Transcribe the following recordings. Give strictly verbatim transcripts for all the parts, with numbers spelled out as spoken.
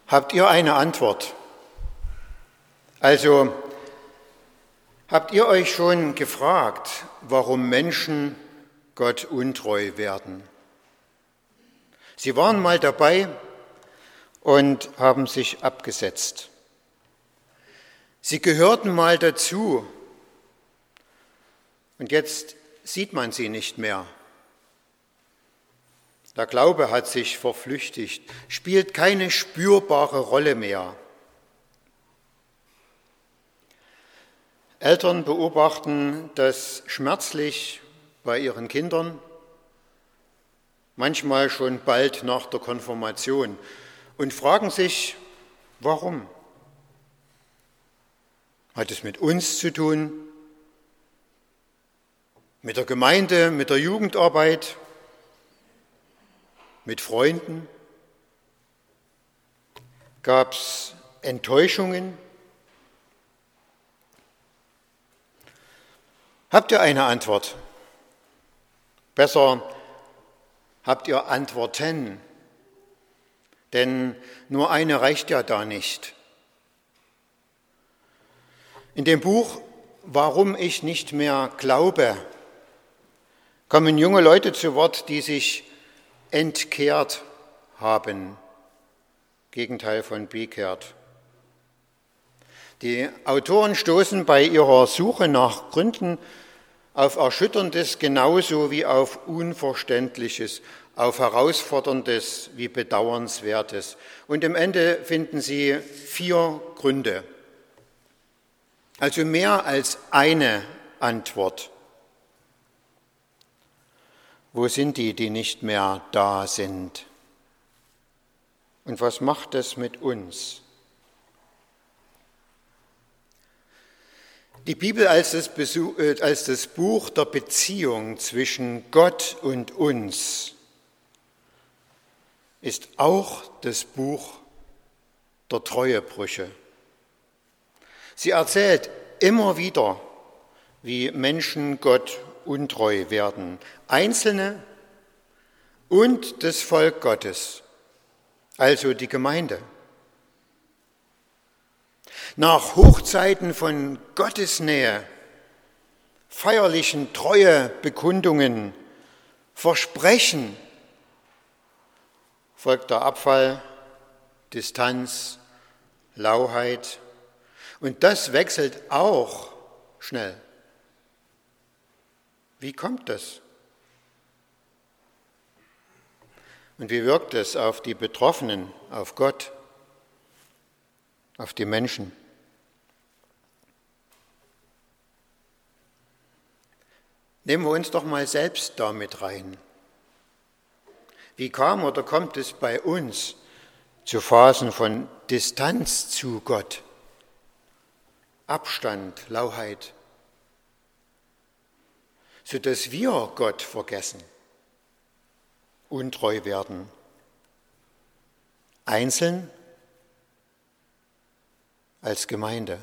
Habt ihr eine Antwort? Also, habt ihr euch schon gefragt, warum Menschen Gott untreu werden? Sie waren mal dabei und haben sich abgesetzt. Sie gehörten mal dazu und jetzt sieht man sie nicht mehr. Der Glaube hat sich verflüchtigt, spielt keine spürbare Rolle mehr. Eltern beobachten das schmerzlich bei ihren Kindern, manchmal schon bald nach der Konfirmation, und fragen sich, warum? Hat es mit uns zu tun? Mit der Gemeinde, mit der Jugendarbeit? Mit Freunden? Gab es Enttäuschungen? Habt ihr eine Antwort? Besser, habt ihr Antworten? Denn nur eine reicht ja da nicht. In dem Buch Warum ich nicht mehr glaube, kommen junge Leute zu Wort, die sich entkehrt haben. Gegenteil von bekehrt. Die Autoren stoßen bei ihrer Suche nach Gründen auf Erschütterndes genauso wie auf Unverständliches, auf Herausforderndes wie Bedauernswertes. Und am Ende finden sie vier Gründe. Also mehr als eine Antwort. Wo sind die, die nicht mehr da sind? Und was macht es mit uns? Die Bibel als das, Besuch, äh, als das Buch der Beziehung zwischen Gott und uns ist auch das Buch der Treuebrüche. Sie erzählt immer wieder, wie Menschen Gott untreu werden, Einzelne und das Volk Gottes, also die Gemeinde. Nach Hochzeiten von Gottesnähe, feierlichen Treuebekundungen, Versprechen folgt der Abfall, Distanz, Lauheit, und das wechselt auch schnell. Wie kommt das? Und wie wirkt es auf die Betroffenen, auf Gott, auf die Menschen? Nehmen wir uns doch mal selbst damit rein. Wie kam oder kommt es bei uns zu Phasen von Distanz zu Gott, Abstand, Lauheit, sodass wir Gott vergessen, untreu werden, einzeln als Gemeinde?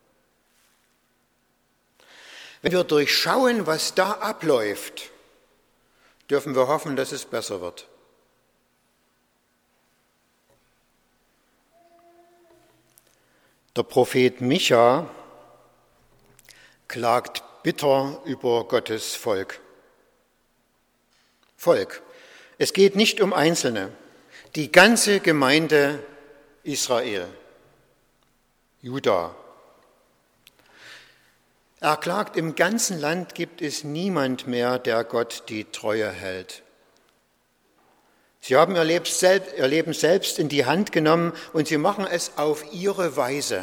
Wenn wir durchschauen, was da abläuft, dürfen wir hoffen, dass es besser wird. Der Prophet Micha klagt bitter über Gottes Volk. Volk. Es geht nicht um Einzelne, die ganze Gemeinde Israel, Juda. Er klagt, im ganzen Land gibt es niemand mehr, der Gott die Treue hält. Sie haben ihr Leben selbst in die Hand genommen und sie machen es auf ihre Weise.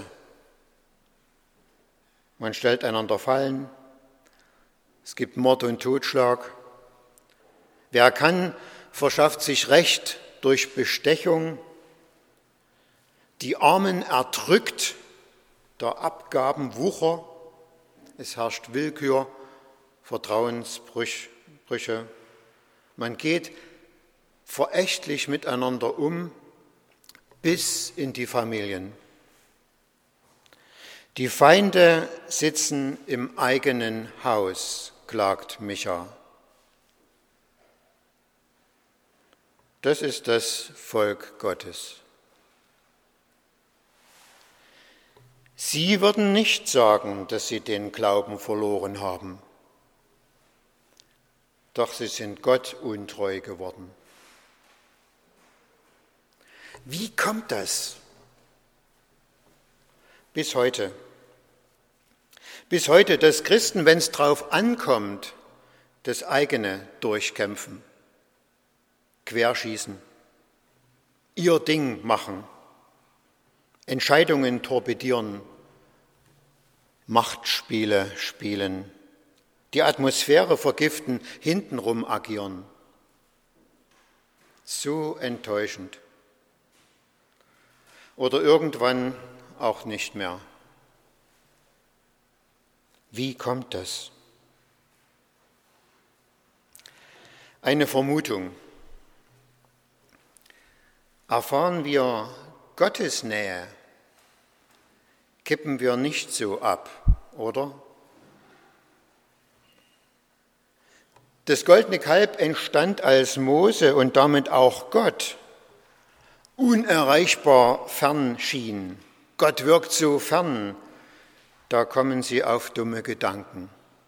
Man stellt einander Fallen, es gibt Mord und Totschlag. Wer kann, verschafft sich Recht durch Bestechung. Die Armen erdrückt der Abgabenwucher. Es herrscht Willkür, Vertrauensbrüche. Man geht verächtlich miteinander um, bis in die Familien. Die Feinde sitzen im eigenen Haus, klagt Micha. Das ist das Volk Gottes. Sie würden nicht sagen, dass sie den Glauben verloren haben. Doch sie sind Gott untreu geworden. Wie kommt das? Bis heute. Bis heute, dass Christen, wenn es drauf ankommt, das eigene durchkämpfen, querschießen, ihr Ding machen, Entscheidungen torpedieren, Machtspiele spielen, die Atmosphäre vergiften, hintenrum agieren. So enttäuschend. Oder irgendwann auch nicht mehr. Wie kommt das? Eine Vermutung. Erfahren wir Gottes Nähe, kippen wir nicht so ab, oder? Das goldene Kalb entstand, als Mose und damit auch Gott unerreichbar fern schien. Gott wirkt so fern, da kommen sie auf dumme Gedanken.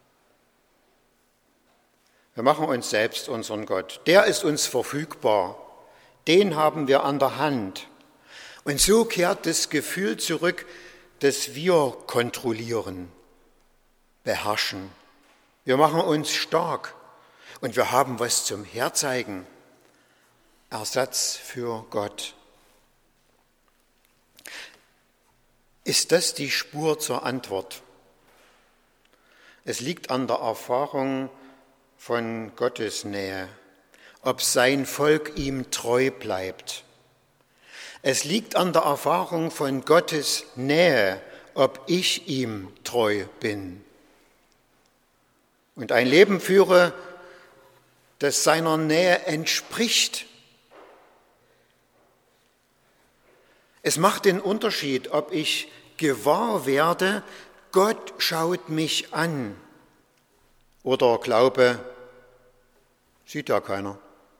Wir machen uns selbst unseren Gott. Der ist uns verfügbar. Den haben wir an der Hand. Und so kehrt das Gefühl zurück, dass wir kontrollieren, beherrschen. Wir machen uns stark und wir haben was zum Herzeigen. Ersatz für Gott. Ist das die Spur zur Antwort? Es liegt an der Erfahrung von Gottes Nähe, ob sein Volk ihm treu bleibt. Es liegt an der Erfahrung von Gottes Nähe, ob ich ihm treu bin und ein Leben führe, das seiner Nähe entspricht. Es macht den Unterschied, ob ich gewahr werde, Gott schaut mich an, oder glaube, sieht ja keiner.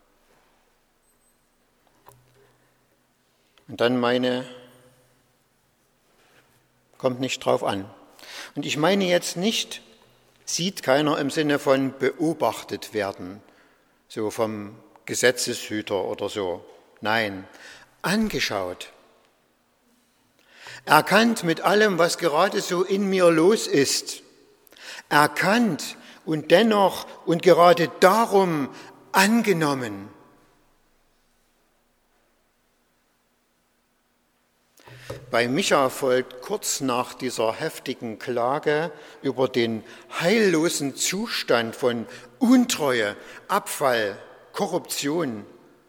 Und dann meine, kommt nicht drauf an. Und ich meine jetzt nicht, sieht keiner im Sinne von beobachtet werden, so vom Gesetzeshüter oder so. Nein, angeschaut. Erkannt mit allem, was gerade so in mir los ist. Erkannt und dennoch und gerade darum angenommen. Bei Micha folgt kurz nach dieser heftigen Klage über den heillosen Zustand von Untreue, Abfall, Korruption,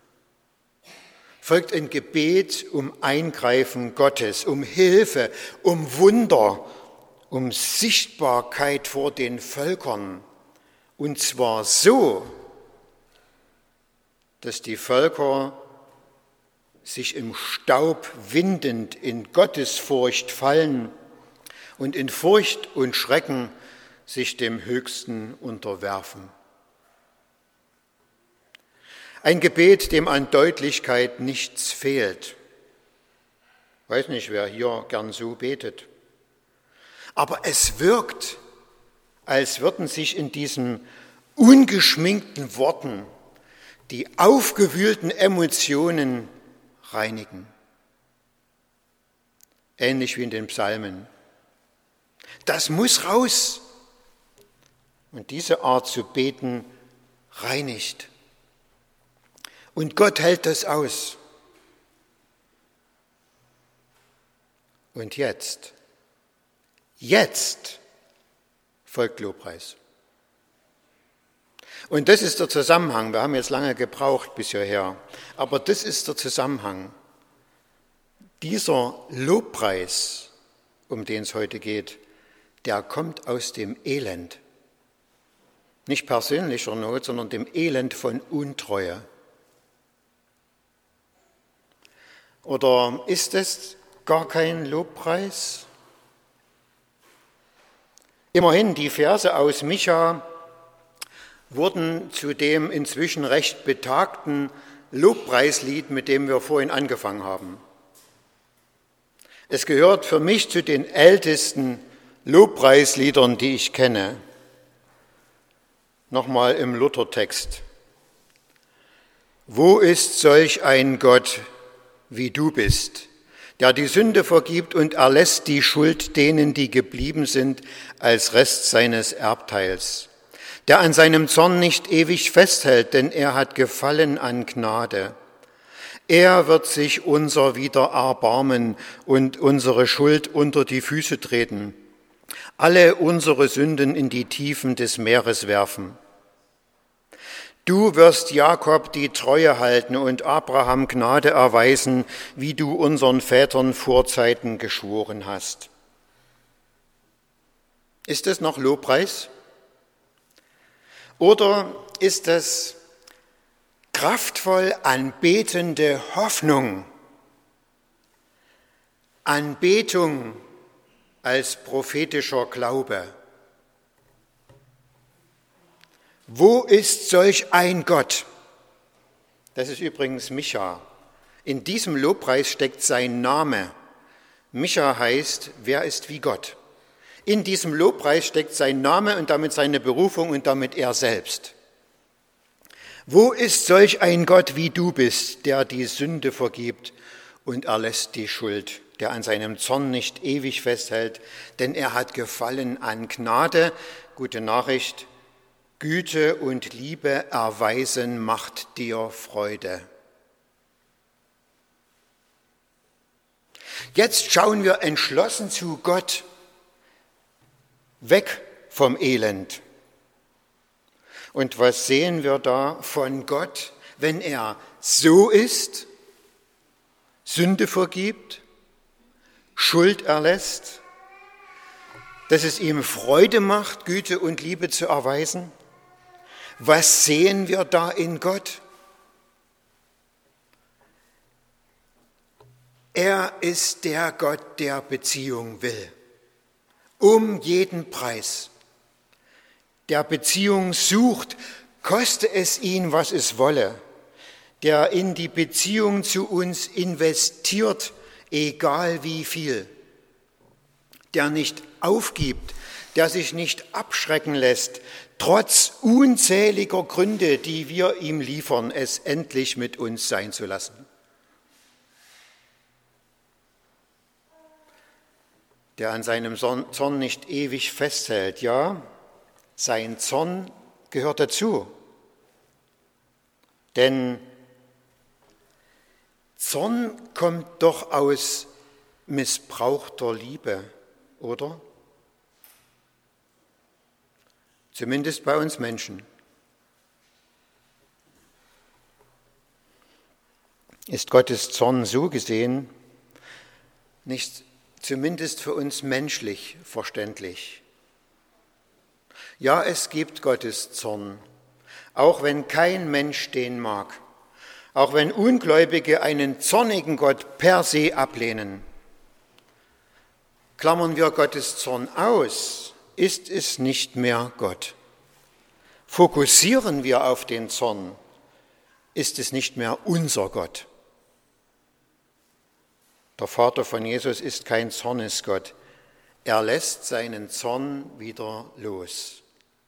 folgt ein Gebet um Eingreifen Gottes, um Hilfe, um Wunder, um Sichtbarkeit vor den Völkern. Und zwar so, dass die Völker sich im Staub windend in Gottesfurcht fallen und in Furcht und Schrecken sich dem Höchsten unterwerfen. Ein Gebet, dem an Deutlichkeit nichts fehlt. Ich weiß nicht, wer hier gern so betet. Aber es wirkt, als würden sich in diesen ungeschminkten Worten die aufgewühlten Emotionen reinigen. Ähnlich wie in den Psalmen. Das muss raus. Und diese Art zu beten reinigt. Und Gott hält das aus. Und jetzt, jetzt folgt Lobpreis. Und das ist der Zusammenhang. Wir haben jetzt lange gebraucht bis hierher. Aber das ist der Zusammenhang. Dieser Lobpreis, um den es heute geht, der kommt aus dem Elend. Nicht persönlicher Not, sondern dem Elend von Untreue. Oder ist es gar kein Lobpreis? Immerhin, die Verse aus Micha wurden zu dem inzwischen recht betagten Lobpreislied, mit dem wir vorhin angefangen haben. Es gehört für mich zu den ältesten Lobpreisliedern, die ich kenne. Nochmal im Luthertext. Wo ist solch ein Gott, wie du bist, der die Sünde vergibt und erlässt die Schuld denen, die geblieben sind, als Rest seines Erbteils, der an seinem Zorn nicht ewig festhält, denn er hat Gefallen an Gnade. Er wird sich unser wieder erbarmen und unsere Schuld unter die Füße treten, alle unsere Sünden in die Tiefen des Meeres werfen. Du wirst Jakob die Treue halten und Abraham Gnade erweisen, wie du unseren Vätern Vorzeiten geschworen hast. Ist es noch Lobpreis? Oder ist es kraftvoll anbetende Hoffnung, Anbetung als prophetischer Glaube? Wo ist solch ein Gott? Das ist übrigens Micha. In diesem Lobpreis steckt sein Name. Micha heißt, wer ist wie Gott? In diesem Lobpreis steckt sein Name und damit seine Berufung und damit er selbst. Wo ist solch ein Gott, wie du bist, der die Sünde vergibt und erlässt die Schuld, der an seinem Zorn nicht ewig festhält, denn er hat Gefallen an Gnade, gute Nachricht, Güte und Liebe erweisen macht dir Freude. Jetzt schauen wir entschlossen zu Gott, weg vom Elend. Und was sehen wir da von Gott, wenn er so ist, Sünde vergibt, Schuld erlässt, dass es ihm Freude macht, Güte und Liebe zu erweisen? Was sehen wir da in Gott? Er ist der Gott, der Beziehung will, um jeden Preis. Der Beziehung sucht, koste es ihn, was es wolle, der in die Beziehung zu uns investiert, egal wie viel, der nicht aufgibt, der sich nicht abschrecken lässt, trotz unzähliger Gründe, die wir ihm liefern, es endlich mit uns sein zu lassen. Der an seinem Zorn nicht ewig festhält, ja, sein Zorn gehört dazu. Denn Zorn kommt doch aus missbrauchter Liebe, oder? Zumindest bei uns Menschen. Ist Gottes Zorn so gesehen nicht zumindest für uns menschlich verständlich? Ja, es gibt Gottes Zorn, auch wenn kein Mensch den mag, auch wenn Ungläubige einen zornigen Gott per se ablehnen. Klammern wir Gottes Zorn aus, ist es nicht mehr Gott. Fokussieren wir auf den Zorn, ist es nicht mehr unser Gott. Der Vater von Jesus ist kein Zornesgott. Er lässt seinen Zorn wieder los.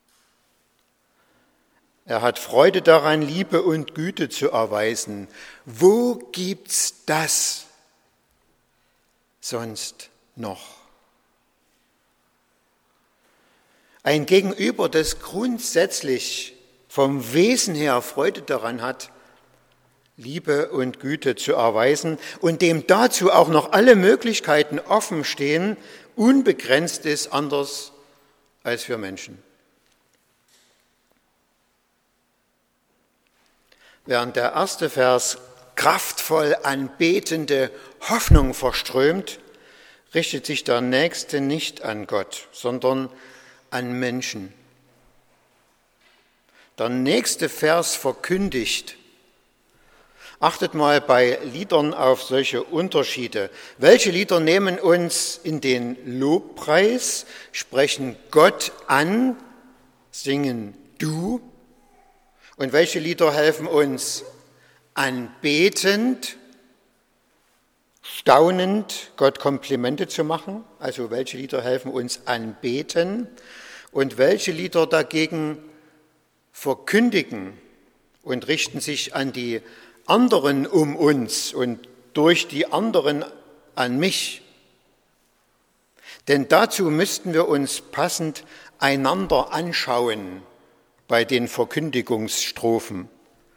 Er hat Freude daran, Liebe und Güte zu erweisen. Wo gibt's das sonst noch? Ein Gegenüber, das grundsätzlich vom Wesen her Freude daran hat, Liebe und Güte zu erweisen und dem dazu auch noch alle Möglichkeiten offen stehen, unbegrenzt ist, anders als für Menschen. Während der erste Vers kraftvoll anbetende Hoffnung verströmt, richtet sich der nächste nicht an Gott, sondern an Menschen. Der nächste Vers verkündigt. Achtet mal bei Liedern auf solche Unterschiede. Welche Lieder nehmen uns in den Lobpreis, sprechen Gott an, singen du? Und welche Lieder helfen uns anbetend, staunend Gott Komplimente zu machen, also welche Lieder helfen uns anbeten und welche Lieder dagegen verkündigen und richten sich an die anderen um uns und durch die anderen an mich. Denn dazu müssten wir uns passend einander anschauen bei den Verkündigungsstrophen,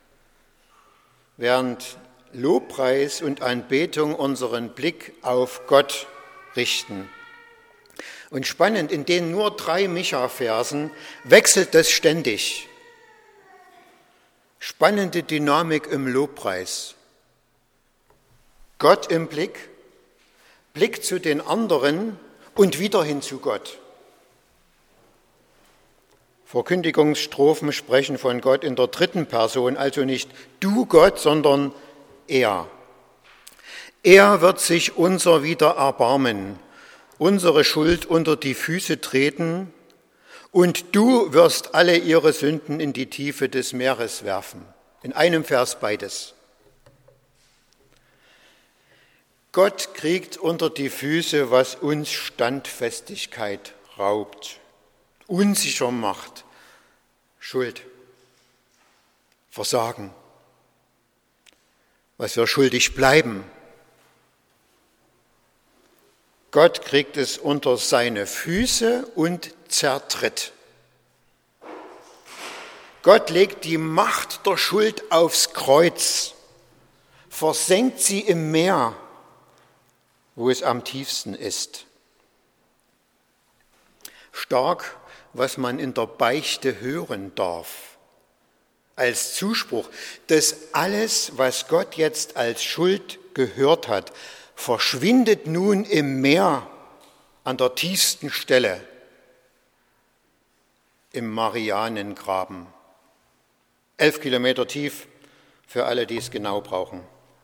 während Lobpreis und Anbetung unseren Blick auf Gott richten. Und spannend, in den nur drei Micha-Versen wechselt das ständig. Spannende Dynamik im Lobpreis. Gott im Blick, Blick zu den anderen und wieder hin zu Gott. Verkündigungsstrophen sprechen von Gott in der dritten Person, also nicht du Gott, sondern er. Er wird sich unser wieder erbarmen, unsere Schuld unter die Füße treten, und du wirst alle ihre Sünden in die Tiefe des Meeres werfen. In einem Vers beides. Gott kriegt unter die Füße, was uns Standfestigkeit raubt, unsicher macht, Schuld, Versagen, was wir schuldig bleiben. Gott kriegt es unter seine Füße und zertritt. Gott legt die Macht der Schuld aufs Kreuz, versenkt sie im Meer, wo es am tiefsten ist. Stark, was man in der Beichte hören darf, als Zuspruch, dass alles, was Gott jetzt als Schuld gehört hat, verschwindet nun im Meer an der tiefsten Stelle, im Marianengraben. Elf Kilometer tief, für alle, die es genau brauchen.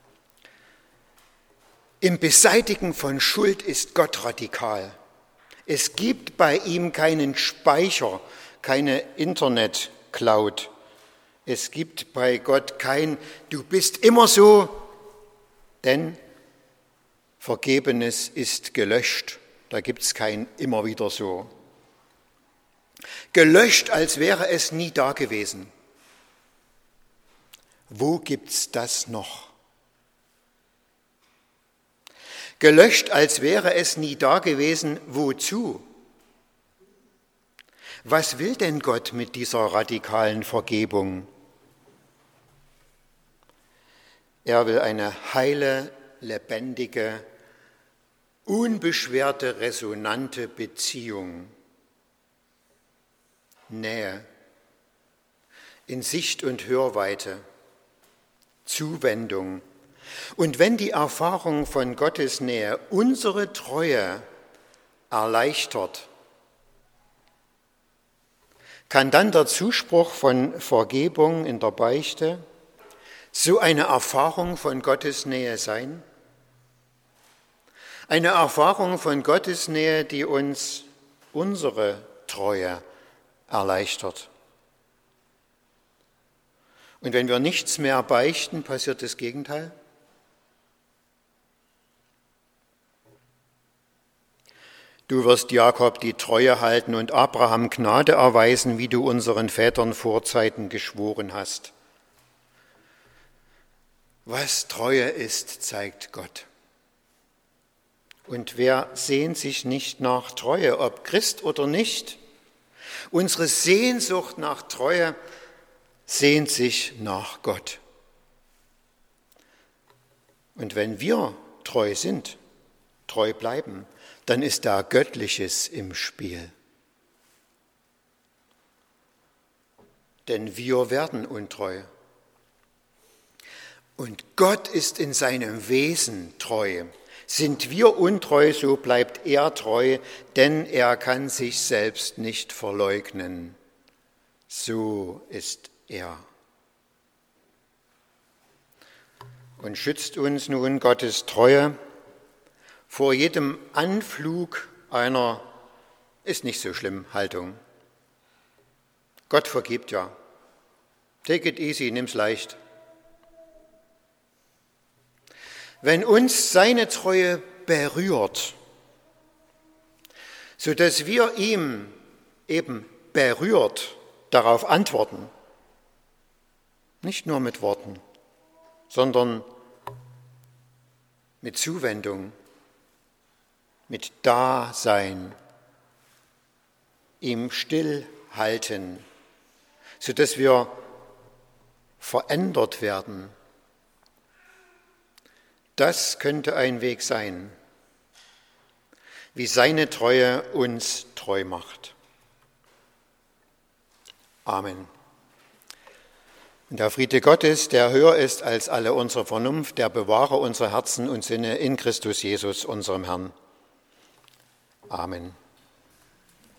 Im Beseitigen von Schuld ist Gott radikal. Es gibt bei ihm keinen Speicher, keine Internet-Cloud. Es gibt bei Gott kein Du bist immer so, denn Vergebenes ist gelöscht. Da gibt es kein immer wieder so. Gelöscht, als wäre es nie da gewesen. Wo gibt's das noch? Gelöscht, als wäre es nie da gewesen. Wozu? Was will denn Gott mit dieser radikalen Vergebung? Er will eine heile, lebendige, unbeschwerte, resonante Beziehung. Nähe, in Sicht und Hörweite, Zuwendung. Und wenn die Erfahrung von Gottes Nähe unsere Treue erleichtert, kann dann der Zuspruch von Vergebung in der Beichte so eine Erfahrung von Gottes Nähe sein? Eine Erfahrung von Gottes Nähe, die uns unsere Treue erleichtert. Und wenn wir nichts mehr beichten, passiert das Gegenteil? Du wirst Jakob die Treue halten und Abraham Gnade erweisen, wie du unseren Vätern Vorzeiten geschworen hast. Was Treue ist, zeigt Gott. Und wer sehnt sich nicht nach Treue, ob Christ oder nicht? Unsere Sehnsucht nach Treue sehnt sich nach Gott. Und wenn wir treu sind, treu bleiben, dann ist da Göttliches im Spiel. Denn wir werden untreu. Und Gott ist in seinem Wesen treu. Sind wir untreu, so bleibt er treu, denn er kann sich selbst nicht verleugnen. So ist er. Und schützt uns nun Gottes Treue vor jedem Anflug einer ist nicht so schlimm Haltung. Gott vergibt ja. Take it easy, nimm's leicht. wenn uns seine Treue berührt, sodass wir ihm eben berührt darauf antworten, nicht nur mit Worten, sondern mit Zuwendung, mit Dasein, ihm stillhalten, sodass wir verändert werden. Das könnte ein Weg sein, wie seine Treue uns treu macht. Amen. Und der Friede Gottes, der höher ist als alle unsere Vernunft, der bewahre unsere Herzen und Sinne in Christus Jesus, unserem Herrn. Amen.